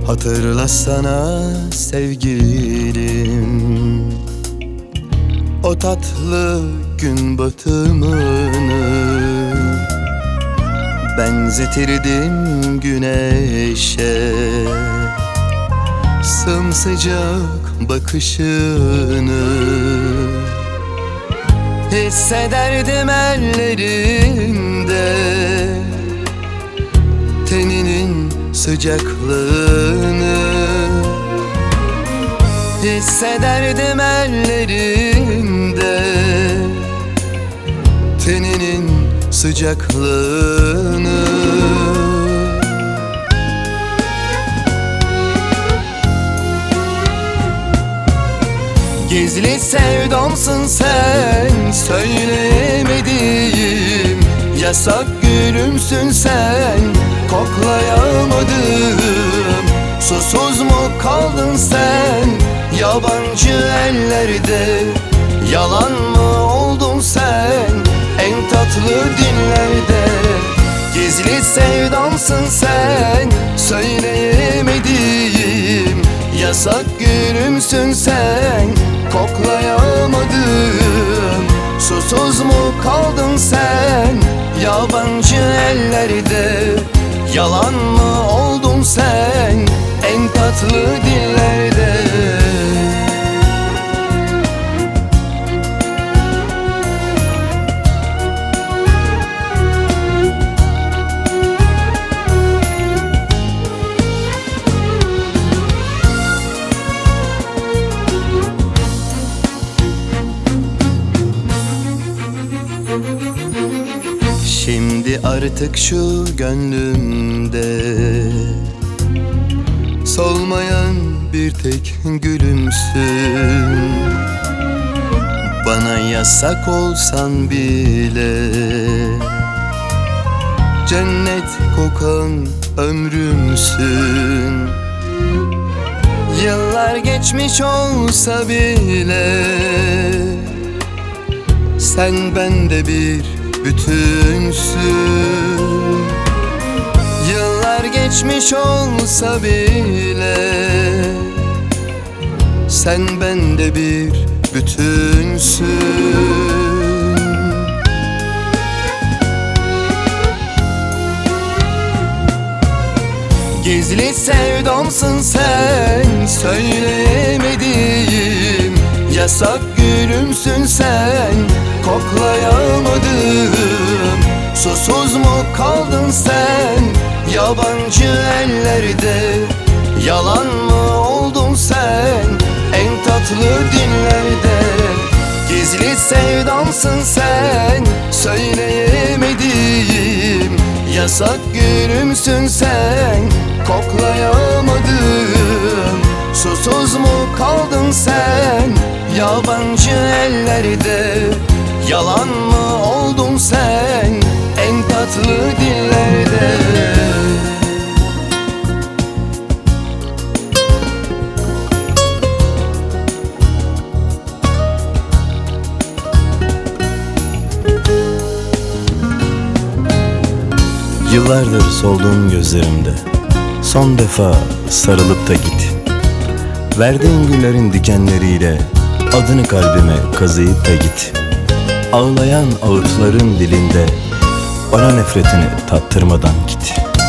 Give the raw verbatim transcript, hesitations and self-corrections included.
Hatırlasana sevgilim, o tatlı gün batımını. Benzetirdim güneşe sımsıcak bakışını. Hissederdim ellerinde teninin sıcaklığını. Hissederdim ellerinde teninin sıcaklığını. Gizli sevdamsın sen, söyleyemedim. Yasak gülümsün sen, koklayamadım. Susuz mu kaldın sen, yabancı ellerde? Yalan mı oldun sen, en tatlı dinlerde? Gizli sevdamsın sen, söyleyemedim. Yasak gülümsün sen, koklayamadım. Susuz mu kaldın sen, yabancı ellerde? Yalan mı oldun sen, en tatlı dillerde? Şimdi artık şu gönlümde solmayan bir tek gülümsün. Bana yasak olsan bile cennet kokan ömrümsün. Yıllar geçmiş olsa bile sen bende bir bütünsün. Yıllar geçmiş olsa bile sen bende bir bütünsün. Gizli sevdamsın sen, söyleyemedim. Yasak gülümsün sen, koklayamadım. Susuz mu kaldın sen, yabancı ellerde? Yalan mı oldun sen, en tatlı dinlerde? Gizli sevdamsın sen, söyleyemedim. Yasak gülümsün sen, koklayamadım. Susuz mu kaldın sen, yabancı ellerde? Yalan mı oldun sen, en tatlı dillerde? Yıllardır soldun gözlerimde, son defa sarılıp da git. Verdiğin günlerin dikenleriyle adını kalbime kazıyıp da git. Ağlayan ağıtların dilinde bana nefretini tattırmadan git.